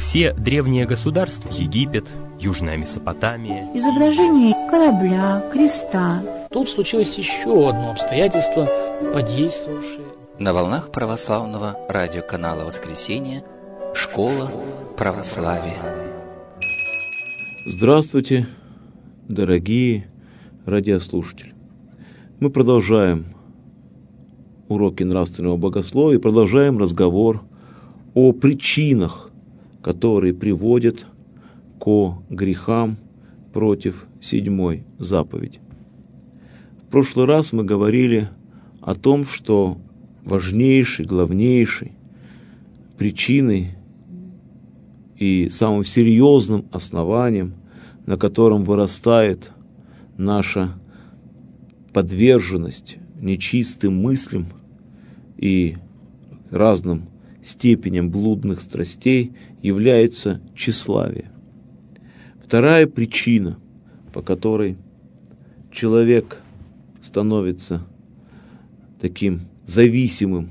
Все древние государства, Египет, Южная Месопотамия, изображение корабля, креста. Тут случилось еще одно обстоятельство, подействовавшее. На волнах православного радиоканала «Воскресенье» Школа православия. Здравствуйте, дорогие радиослушатели. Мы продолжаем уроки нравственного богословия и продолжаем разговор о причинах, которые приводят ко грехам против седьмой заповеди. В прошлый раз мы говорили о том, что важнейшей, главнейшей причиной и самым серьезным основанием, на котором вырастает наша подверженность нечистым мыслям и разным степеням блудных страстей, является тщеславие. Вторая причина, по которой человек становится таким зависимым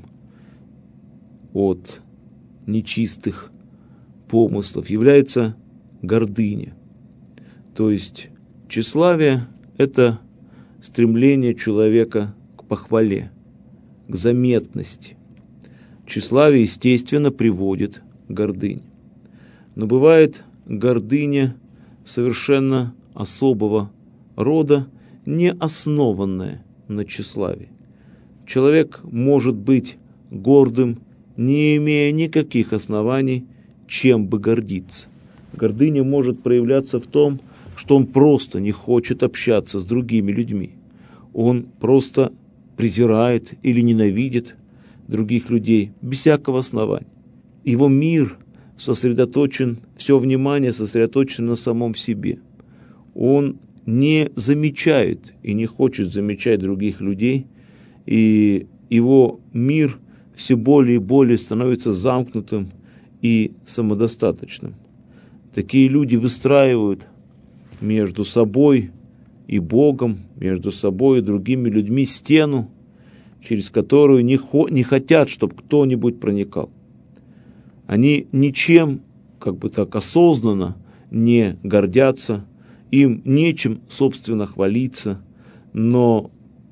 от нечистых помыслов, является гордыня. То есть тщеславие – это стремление человека к похвале, к заметности. Тщеславие, естественно, приводит к гордыне. Но бывает гордыня совершенно особого рода, не основанная на тщеславии. Человек может быть гордым, не имея никаких оснований, чем бы гордиться. Гордыня может проявляться в том, что он просто не хочет общаться с другими людьми. Он просто презирает или ненавидит других людей без всякого основания. Его мир сосредоточен, все внимание сосредоточено на самом себе. Он не замечает и не хочет замечать других людей, и его мир все более и более становится замкнутым и самодостаточным. Такие люди выстраивают между собой и Богом, между собой и другими людьми стену, через которую не хотят, чтобы кто-нибудь проникал. Они ничем, осознанно не гордятся, им нечем, собственно, хвалиться, но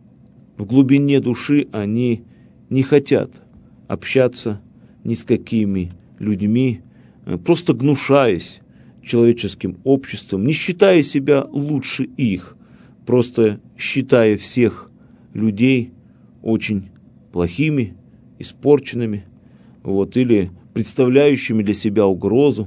в глубине души они не хотят общаться ни с какими людьми, просто гнушаясь человеческим обществом, не считая себя лучше их, просто считая всех людей очень плохими, испорченными, или представляющими для себя угрозу.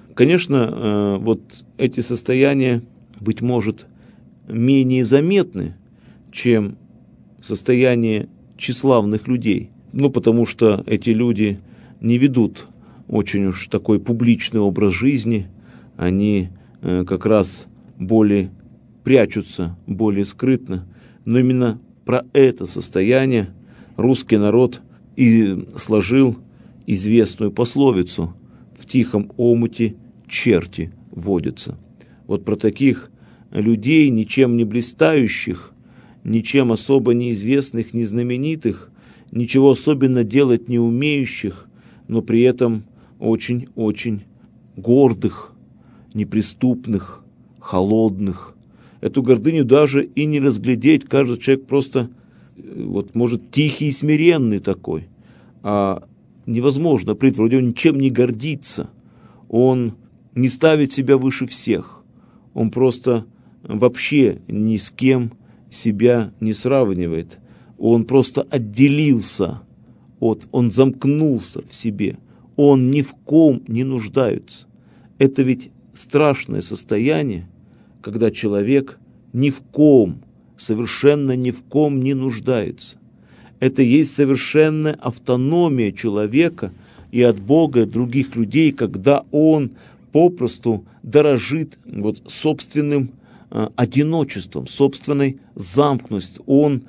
Конечно, эти состояния, быть может, менее заметны, чем состояние тщеславных людей. Потому что эти люди не ведут очень уж такой публичный образ жизни, они как раз более прячутся, более скрытно. Но именно про это состояние русский народ и сложил известную пословицу: «В тихом омуте черти водятся». Про таких людей, ничем не блистающих, ничем особо неизвестных, не знаменитых, ничего особенно делать не умеющих, но при этом очень-очень гордых, неприступных, холодных. Эту гордыню даже и не разглядеть. Каждый человек просто, может, тихий и смиренный такой. А невозможно, вроде он ничем не гордится. Он не ставит себя выше всех. Он просто вообще ни с кем себя не сравнивает. Он просто отделился, он замкнулся в себе. Он ни в ком не нуждается. Это ведь страшное состояние, когда человек ни в ком, совершенно ни в ком не нуждается. Это есть совершенная автономия человека и от Бога, и от других людей, когда он попросту дорожит собственным одиночеством, собственной замкнутостью. Он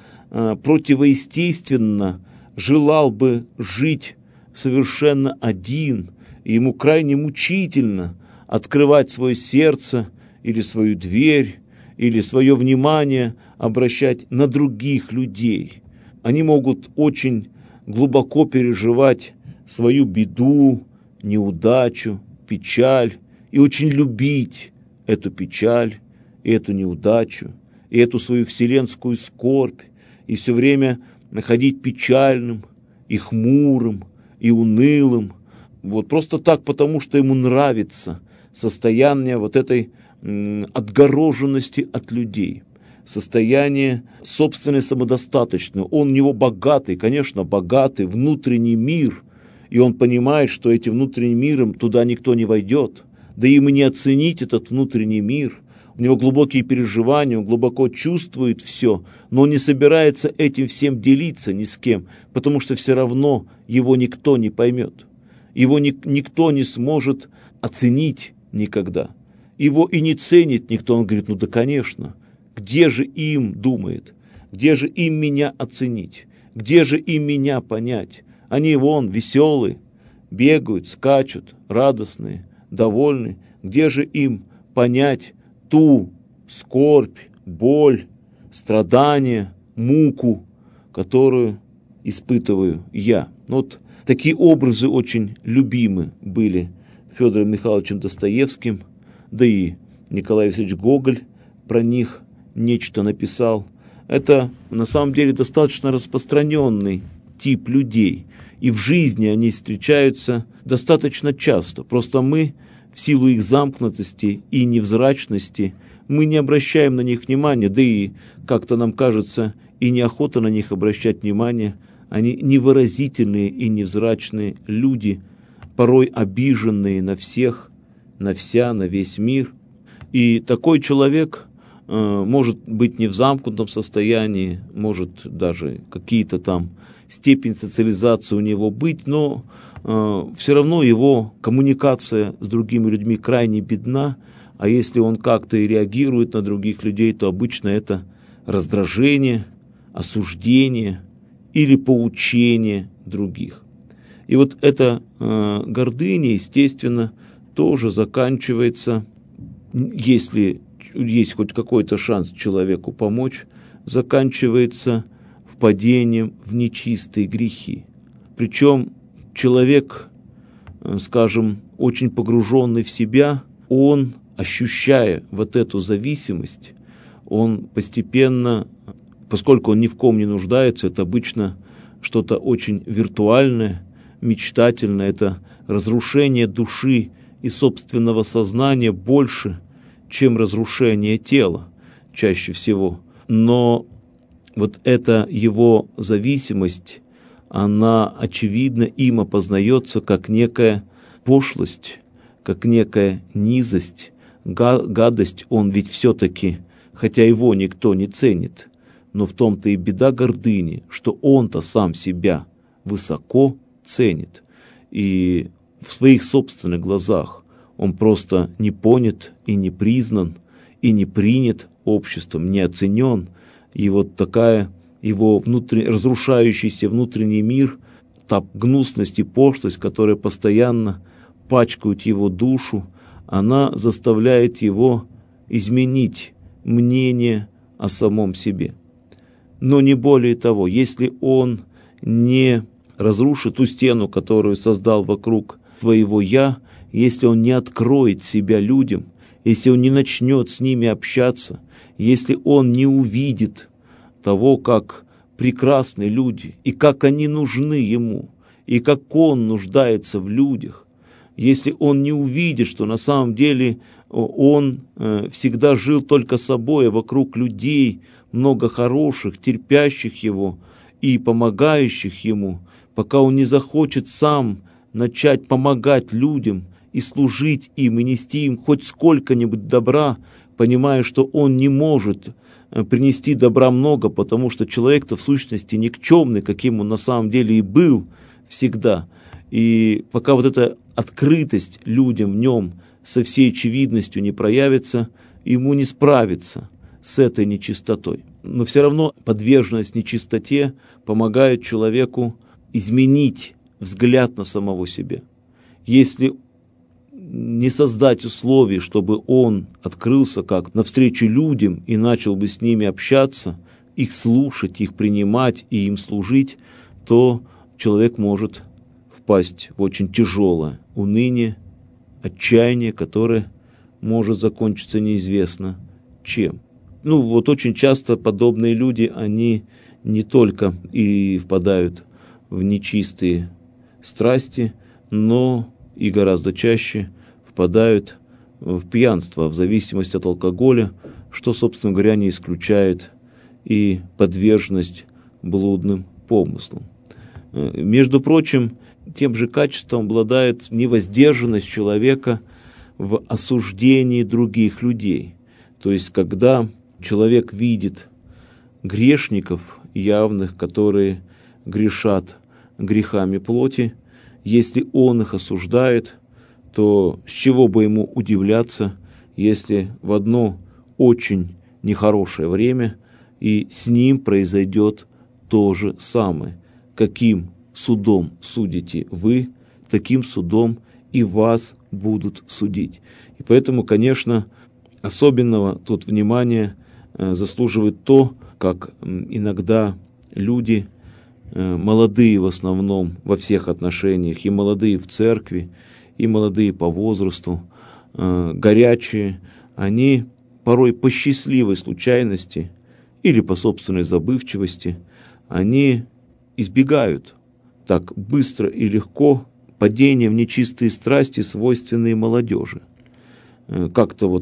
противоестественно желал бы жить совершенно один, и ему крайне мучительно открывать свое сердце или свою дверь, или свое внимание обращать на других людей. Они могут очень глубоко переживать свою беду, неудачу, печаль и очень любить эту печаль, и эту неудачу, и эту свою вселенскую скорбь, и все время находить печальным, и хмурым, и унылым, вот просто так, потому что ему нравится состояние вот этой отгороженности от людей, состояние собственной самодостаточности. У него богатый, конечно, богатый внутренний мир, и он понимает, что этим внутренним миром туда никто не войдет, да им и не оценить этот внутренний мир. У него глубокие переживания, он глубоко чувствует все, но он не собирается этим всем делиться ни с кем, потому что все равно его никто не поймет. Его никто не сможет оценить никогда. Его и не ценит никто. Он говорит, ну да, конечно, где же им, думает, где же им меня оценить, где же им меня понять? Они вон веселые, бегают, скачут, радостные, довольны. Где же им понять ту скорбь, боль, страдания, муку, которую испытываю я? Вот такие образы очень любимы были Федором Михайловичем Достоевским, да и Николай Васильевич Гоголь про них нечто написал. Это на самом деле достаточно распространенный тип людей, и в жизни они встречаются достаточно часто. Просто мы, в силу их замкнутости и невзрачности, мы не обращаем на них внимания, да и, как-то нам кажется, и неохота на них обращать внимание. Они невыразительные и невзрачные люди, порой обиженные на всех, на вся, на весь мир. И такой человек может быть не в замкнутом состоянии, может даже какие-то там степень социализации у него быть, но все равно его коммуникация с другими людьми крайне бедна, а если он как-то и реагирует на других людей, то обычно это раздражение, осуждение или поучение других. И вот эта гордыня, естественно, тоже заканчивается, если есть хоть какой-то шанс человеку помочь, заканчивается впадением в нечистые грехи. Причем человек, скажем, очень погруженный в себя, он, ощущая вот эту зависимость, он постепенно, поскольку он ни в ком не нуждается, это обычно что-то очень виртуальное, мечтательное, это разрушение души и собственного сознания больше, чем разрушение тела, чаще всего. Но вот эта его зависимость, она, очевидно, им опознается как некая пошлость, как некая низость, гадость. Он ведь все-таки, хотя его никто не ценит, но в том-то и беда гордыни, что он-то сам себя высоко ценит. И в своих собственных глазах он просто не понят и не признан, и не принят обществом, не оценен. И вот такая его разрушающийся внутренний мир, та гнусность и пошлость, которая постоянно пачкают его душу, она заставляет его изменить мнение о самом себе. Но не более того, если он не разрушит ту стену, которую создал вокруг своего «я», если он не откроет себя людям, если он не начнет с ними общаться, если он не увидит того, как прекрасны люди, и как они нужны ему, и как он нуждается в людях, если он не увидит, что на самом деле он всегда жил только собой, а вокруг людей много хороших, терпящих его и помогающих ему, пока он не захочет сам начать помогать людям и служить им, и нести им хоть сколько-нибудь добра, понимая, что он не может принести добра много, потому что человек-то в сущности никчемный, каким он на самом деле и был всегда. И пока вот эта открытость людям в нем со всей очевидностью не проявится, ему не справиться с этой нечистотой. Но все равно подверженность нечистоте помогает человеку изменить взгляд на самого себя. Если не создать условий, чтобы он открылся как навстречу людям и начал бы с ними общаться, их слушать, их принимать и им служить, то человек может впасть в очень тяжелое уныние, отчаяние, которое может закончиться неизвестно чем. Вот очень часто подобные люди, они не только и впадают в нечистые страсти, но и гораздо чаще впадают в пьянство, в зависимость от алкоголя, что, собственно говоря, не исключает и подверженность блудным помыслам. Между прочим, тем же качеством обладает невоздержанность человека в осуждении других людей. То есть, когда человек видит грешников явных, которые грешат грехами плоти, если он их осуждает, то с чего бы ему удивляться, если в одно очень нехорошее время и с ним произойдет то же самое. Каким судом судите вы, таким судом и вас будут судить. И поэтому, конечно, особенного тут внимания заслуживает то, как иногда люди, молодые в основном во всех отношениях, и молодые в церкви, и молодые по возрасту, горячие, они порой по счастливой случайности или по собственной забывчивости, они избегают так быстро и легко падения в нечистые страсти, свойственные молодежи. Как-то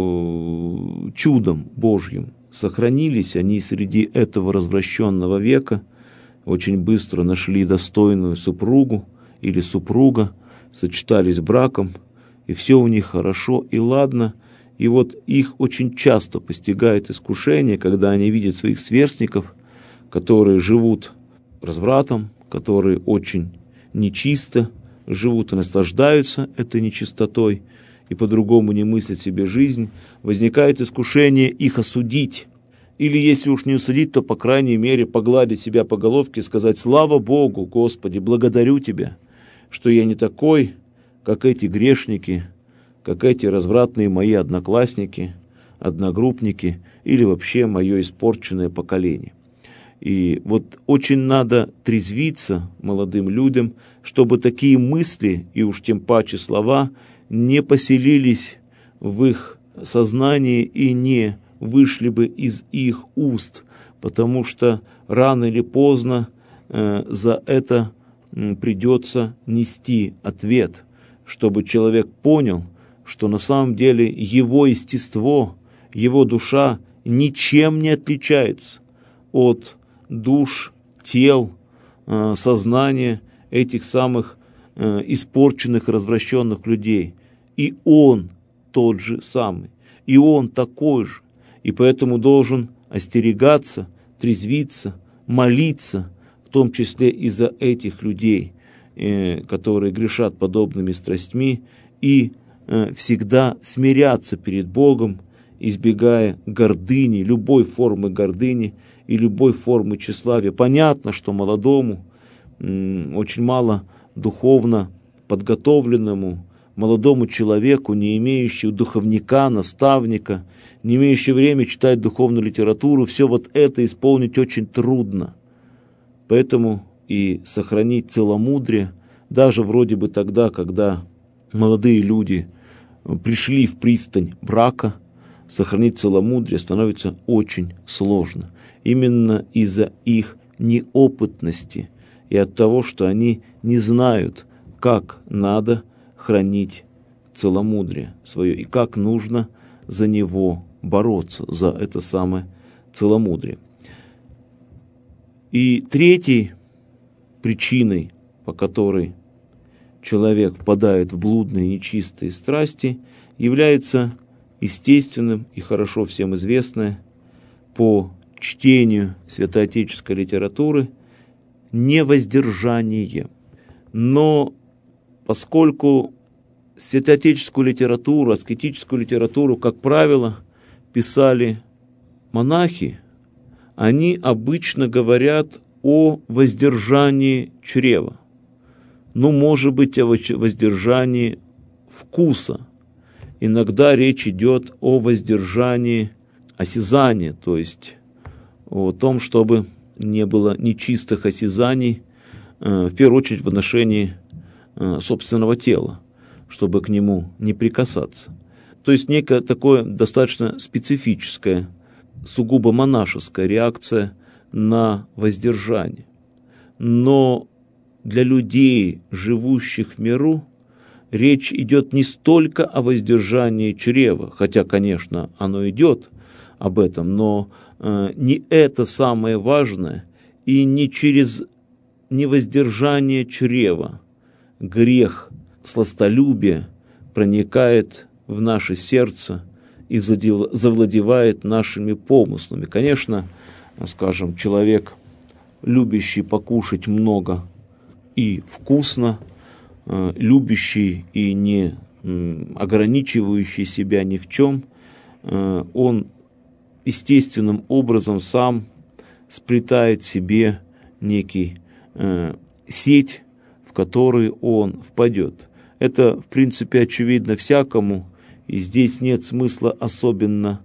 чудом Божьим сохранились они среди этого развращенного века, очень быстро нашли достойную супругу или супруга, сочетались браком, и все у них хорошо и ладно. И их очень часто постигает искушение, когда они видят своих сверстников, которые живут развратом, которые очень нечисто живут и наслаждаются этой нечистотой, и по-другому не мыслят себе жизнь, возникает искушение их осудить. Или если уж не осудить, то, по крайней мере, погладить себя по головке и сказать: «Слава Богу, Господи, благодарю Тебя, что я не такой, как эти грешники, как эти развратные мои одноклассники, одногруппники или вообще мое испорченное поколение». И очень надо трезвиться молодым людям, чтобы такие мысли, и уж тем паче слова, не поселились в их сознании и не вышли бы из их уст, потому что рано или поздно за это придется нести ответ, чтобы человек понял, что на самом деле его естество, его душа ничем не отличается от душ, тел, сознания этих самых испорченных, развращенных людей. И он тот же самый, и он такой же, и поэтому должен остерегаться, трезвиться, молиться, в том числе и за этих людей, которые грешат подобными страстьми, и всегда смиряться перед Богом, избегая гордыни, любой формы гордыни и любой формы тщеславия. Понятно, что молодому, очень мало духовно подготовленному, молодому человеку, не имеющему духовника, наставника, не имеющему время читать духовную литературу, все это исполнить очень трудно. Поэтому и сохранить целомудрие, даже вроде бы тогда, когда молодые люди пришли в пристань брака, сохранить целомудрие становится очень сложно. Именно из-за их неопытности и от того, что они не знают, как надо хранить целомудрие свое и как нужно за него бороться, за это самое целомудрие. И третьей причиной, по которой человек впадает в блудные нечистые страсти, является естественным и хорошо всем известное по чтению святоотеческой литературы невоздержание. Но поскольку святоотеческую литературу, аскетическую литературу, как правило, писали монахи, они обычно говорят о воздержании чрева. Может быть, о воздержании вкуса. Иногда речь идет о воздержании осязания, то есть о том, чтобы не было нечистых осязаний, в первую очередь в отношении собственного тела, чтобы к нему не прикасаться. То есть некое такое достаточно специфическое, сугубо монашеская реакция на воздержание. Но для людей, живущих в миру, речь идет не столько о воздержании чрева, хотя, конечно, оно идет об этом, но не это самое важное, и не через невоздержание чрева грех сластолюбия проникает в наше сердце и завладевает нашими помыслами. Конечно, скажем, человек, любящий покушать много и вкусно, любящий и не ограничивающий себя ни в чем, он естественным образом сам сплетает себе некий сеть, в которую он впадет. Это, в принципе, очевидно всякому, и здесь нет смысла особенно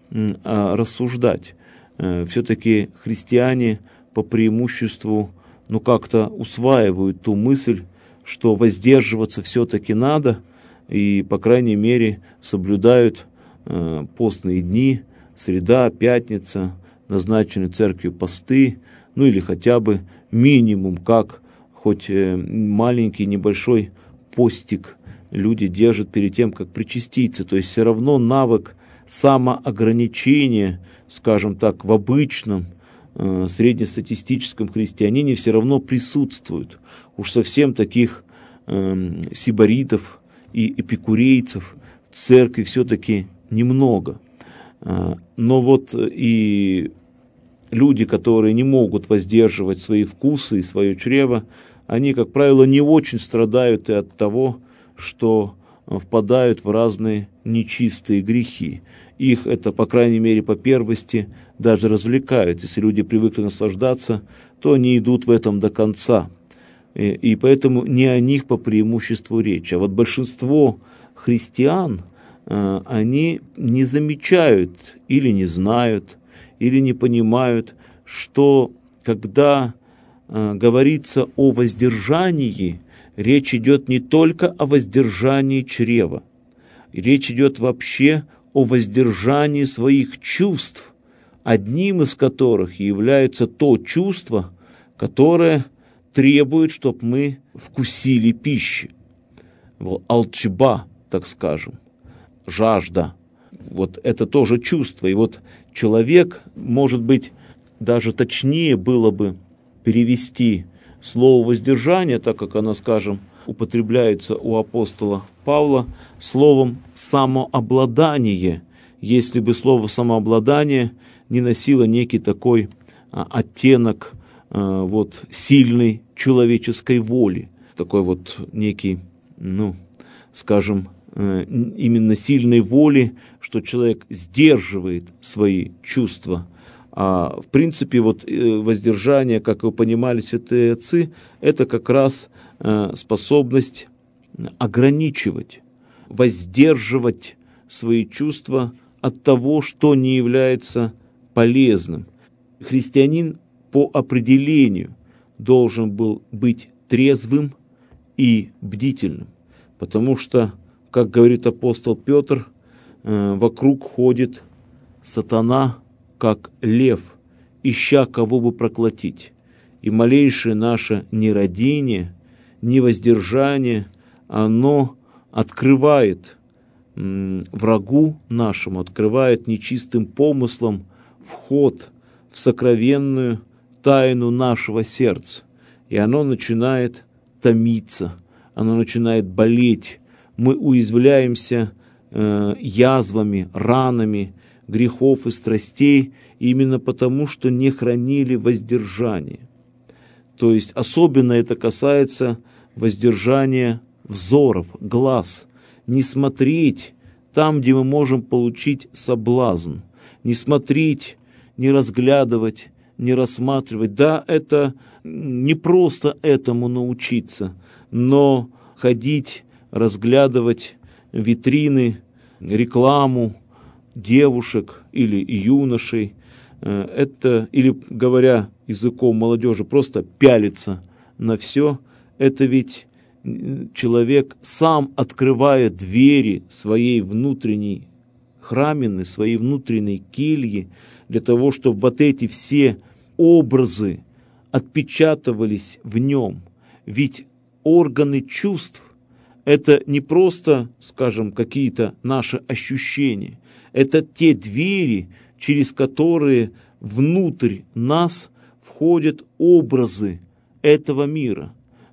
рассуждать. Все-таки христиане по преимуществу как-то усваивают ту мысль, что воздерживаться все-таки надо, и, по крайней мере, соблюдают постные дни, среда, пятница, назначенные церковью посты, или хотя бы минимум, как хоть маленький небольшой постик люди держат перед тем, как причаститься. То есть все равно навык самоограничения, скажем так, в обычном среднестатистическом христианине все равно присутствует. Уж совсем таких сибаритов и эпикурейцев в церкви все-таки немного. Но вот и люди, которые не могут воздерживать свои вкусы и свое чрево, они, как правило, не очень страдают и от того, что впадают в разные нечистые грехи. Их это, по крайней мере, по первости даже развлекает. Если люди привыкли наслаждаться, то они идут в этом до конца. И поэтому не о них по преимуществу речь. А вот большинство христиан, они не замечают или не знают, или не понимают, что когда говорится о воздержании, речь идет не только о воздержании чрева. Речь идет вообще о воздержании своих чувств, одним из которых является то чувство, которое требует, чтобы мы вкусили пищи. Алчба, так скажем, жажда. Вот это тоже чувство. И вот человек, может быть, даже точнее было бы перевести слово воздержание, так как оно, скажем, употребляется у апостола Павла, словом самообладание, если бы слово самообладание не носило некий такой оттенок сильной человеческой воли, такой вот некий, скажем, именно сильной воли, что человек сдерживает свои чувства. А в принципе воздержание, как вы понимали, святые отцы, это как раз способность ограничивать, воздерживать свои чувства от того, что не является полезным. Христианин по определению должен был быть трезвым и бдительным, потому что, как говорит апостол Петр, вокруг ходит сатана, как лев, ища кого бы проглотить. И малейшее наше нерадение, невоздержание, оно открывает врагу нашему, открывает нечистым помыслам вход в сокровенную тайну нашего сердца. И оно начинает томиться, оно начинает болеть. Мы уязвляемся язвами, ранами грехов и страстей именно потому, что не хранили воздержание. То есть особенно это касается воздержания взоров, глаз. Не смотреть там, где мы можем получить соблазн. Не смотреть, не разглядывать, не рассматривать. Да, это не просто этому научиться, но ходить, разглядывать витрины, рекламу девушек или юношей, это, или говоря языком молодежи, просто пялиться на все, это ведь человек сам открывает двери своей внутренней храмины, своей внутренней кельи, для того, чтобы вот эти все образы отпечатывались в нем. Ведь органы чувств – это не просто, скажем, какие-то наши ощущения, это те двери, через которые внутрь нас входят образы этого мира,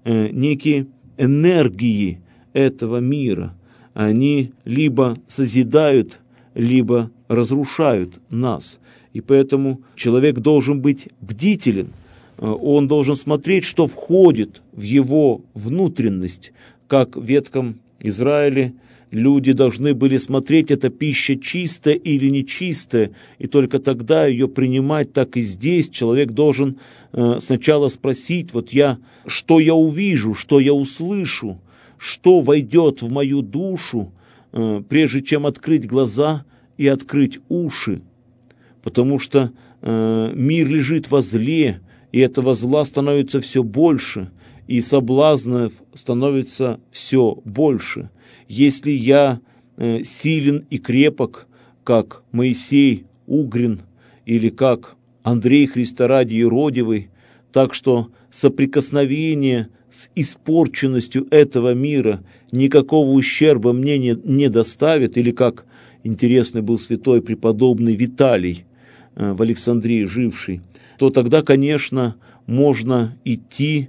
некие энергии этого мира. Они либо созидают, либо разрушают нас. И поэтому человек должен быть бдителен, он должен смотреть, что входит в его внутренность. Как в Ветхом Израиле люди должны были смотреть, эта пища чистая или нечистая, и только тогда ее принимать. Так и здесь человек должен сначала спросить, что я увижу, что я услышу, что войдет в мою душу, прежде чем открыть глаза и открыть уши. Потому что мир лежит во зле, и этого зла становится все больше, и соблазнов становится все больше. Если я силен и крепок, как Моисей Угрин, или как Андрей Христа ради Иродивый, так что соприкосновение с испорченностью этого мира никакого ущерба мне не доставит, или как интересный был святой преподобный Виталий в Александрии живший, то тогда, конечно, можно идти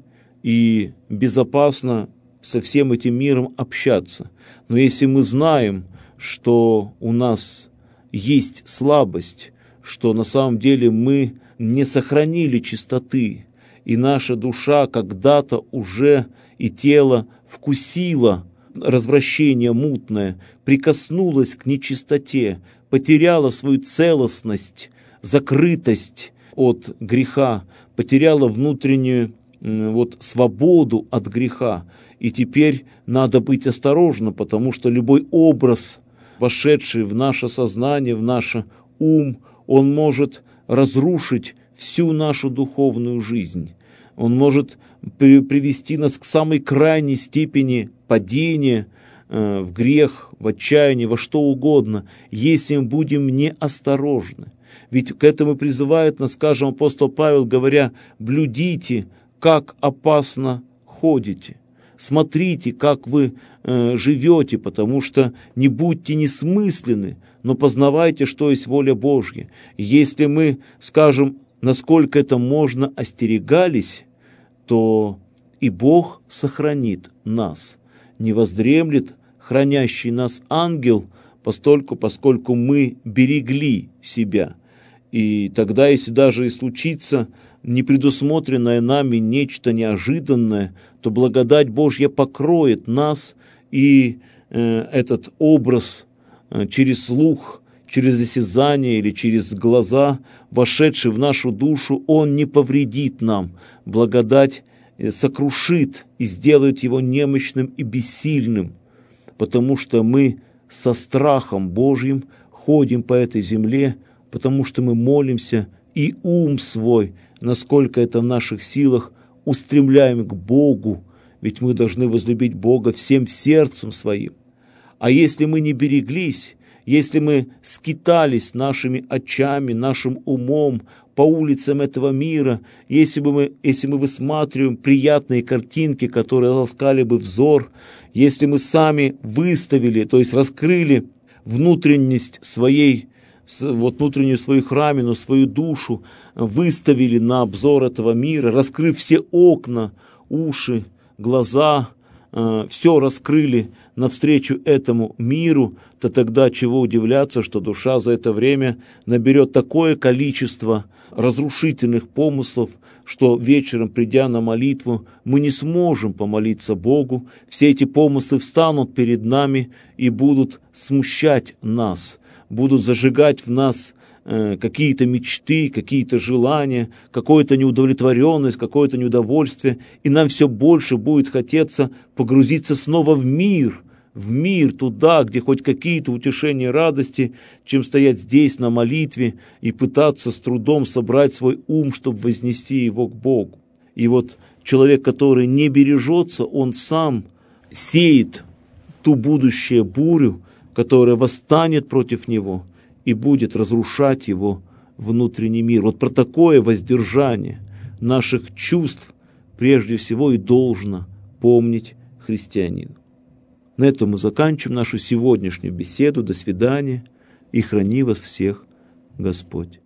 и безопасно со всем этим миром общаться. Но если мы знаем, что у нас есть слабость, что на самом деле мы не сохранили чистоты, и наша душа когда-то уже и тело вкусило развращение мутное, прикоснулась к нечистоте, потеряла свою целостность, закрытость от греха, потеряла внутреннюю свободу от греха. И теперь надо быть осторожным, потому что любой образ, вошедший в наше сознание, в наш ум, он может разрушить всю нашу духовную жизнь. Он может привести нас к самой крайней степени падения в грех, в отчаяние, во что угодно, если мы будем неосторожны. Ведь к этому призывает нас, скажем, апостол Павел, говоря: «Блюдите, как опасно ходите». Смотрите, как вы живете, потому что не будьте несмысленны, но познавайте, что есть воля Божья. Если мы, скажем, насколько это можно, остерегались, то и Бог сохранит нас. Не воздремлет хранящий нас ангел, поскольку мы берегли себя. И тогда, если даже и случится непредусмотренное нами нечто неожиданное, то благодать Божья покроет нас, и этот образ через слух, через осязание или через глаза, вошедший в нашу душу, он не повредит нам. Благодать сокрушит и сделает его немощным и бессильным, потому что мы со страхом Божьим ходим по этой земле, потому что мы молимся, и ум свой, насколько это в наших силах, устремляем к Богу, ведь мы должны возлюбить Бога всем сердцем своим. А если мы не береглись, если мы скитались нашими очами, нашим умом по улицам этого мира, если мы высматриваем приятные картинки, которые ласкали бы взор, если мы сами выставили, то есть раскрыли внутренность своей, внутреннюю свою храмину, свою душу, выставили на обзор этого мира, раскрыв все окна, уши, глаза, все раскрыли навстречу этому миру, то тогда чего удивляться, что душа за это время наберет такое количество разрушительных помыслов, что вечером, придя на молитву, мы не сможем помолиться Богу, все эти помыслы встанут перед нами и будут смущать нас, будут зажигать в нас какие-то мечты, какие-то желания, какую-то неудовлетворенность, какое-то неудовольствие, и нам все больше будет хотеться погрузиться снова в мир, туда, где хоть какие-то утешения радости, чем стоять здесь на молитве и пытаться с трудом собрать свой ум, чтобы вознести его к Богу. И вот человек, который не бережется, он сам сеет ту будущую бурю, которая восстанет против него и будет разрушать его внутренний мир. Вот про такое воздержание наших чувств прежде всего и должно помнить христианин. На этом мы заканчиваем нашу сегодняшнюю беседу. До свидания, и храни вас всех Господь.